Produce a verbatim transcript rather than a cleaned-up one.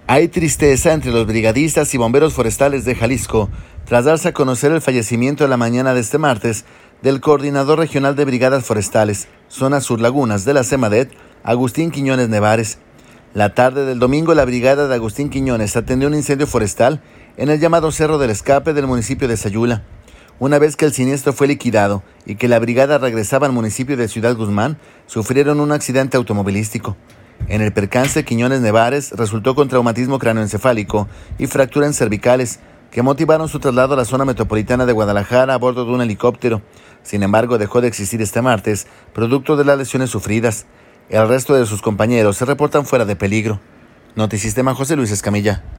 Hay tristeza entre los brigadistas y bomberos forestales de Jalisco tras darse a conocer el fallecimiento en la mañana de este martes del coordinador regional de brigadas forestales, zona sur lagunas de la CEMADET, Agustín Quiñones Nevares. La tarde del domingo, la brigada de Agustín Quiñones atendió un incendio forestal en el llamado Cerro del Escape del municipio de Sayula. Una vez que el siniestro fue liquidado y que la brigada regresaba al municipio de Ciudad Guzmán, sufrieron un accidente automovilístico. En el percance, Quiñones Nevares resultó con traumatismo cráneoencefálico y fracturas en cervicales que motivaron su traslado a la zona metropolitana de Guadalajara a bordo de un helicóptero. Sin embargo, dejó de existir este martes, producto de las lesiones sufridas. El resto de sus compañeros se reportan fuera de peligro. Notisistema José Luis Escamilla.